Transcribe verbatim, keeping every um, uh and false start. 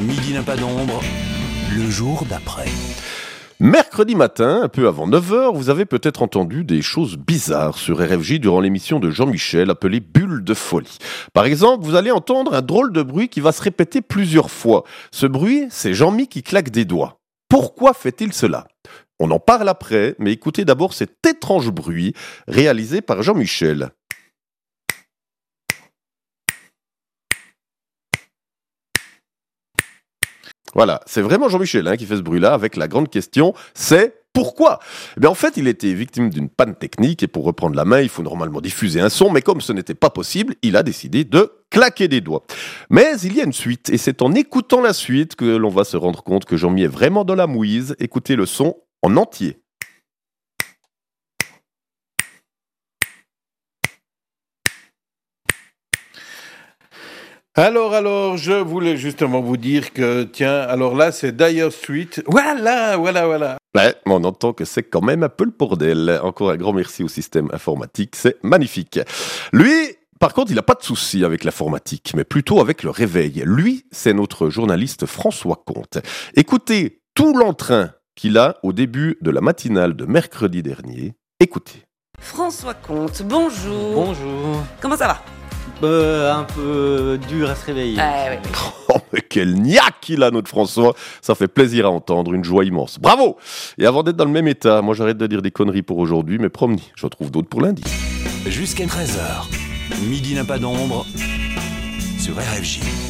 Midi n'a pas d'ombre, le jour d'après. Mercredi matin, un peu avant neuf heures, vous avez peut-être entendu des choses bizarres sur R F J durant l'émission de Jean-Michel appelée Bulle de folie. Par exemple, vous allez entendre un drôle de bruit qui va se répéter plusieurs fois. Ce bruit, c'est Jean-Mi qui claque des doigts. Pourquoi fait-il cela ? On en parle après, mais écoutez d'abord cet étrange bruit réalisé par Jean-Michel. Voilà, c'est vraiment Jean-Michel hein, qui fait ce bruit-là avec la grande question, c'est pourquoi ? Eh bien, en fait, il était victime d'une panne technique et pour reprendre la main, il faut normalement diffuser un son, mais comme ce n'était pas possible, il a décidé de claquer des doigts. Mais il y a une suite et c'est en écoutant la suite que l'on va se rendre compte que Jean-Mi est vraiment dans la mouise. Écoutez le son en entier. Alors, alors, je voulais justement vous dire que, tiens, alors là, c'est Dire Street. Voilà, voilà, voilà. Ouais, mais on entend que c'est quand même un peu le bordel. Encore un grand merci au système informatique, c'est magnifique. Lui, par contre, il n'a pas de souci avec l'informatique, mais plutôt avec le réveil. Lui, c'est notre journaliste François Comte. Écoutez tout l'entrain qu'il a au début de la matinale de mercredi dernier. Écoutez. François Comte, bonjour. Bonjour. Comment ça va ? Euh, un peu dur à se réveiller. Ah, ouais. Oh, mais quel niaque il a, notre François. Ça fait plaisir à entendre, une joie immense. Bravo. Et avant d'être dans le même état, moi j'arrête de dire des conneries pour aujourd'hui, mais promis, je trouve d'autres pour lundi. Jusqu'à treize heures, Midi n'a pas d'ombre sur R F J.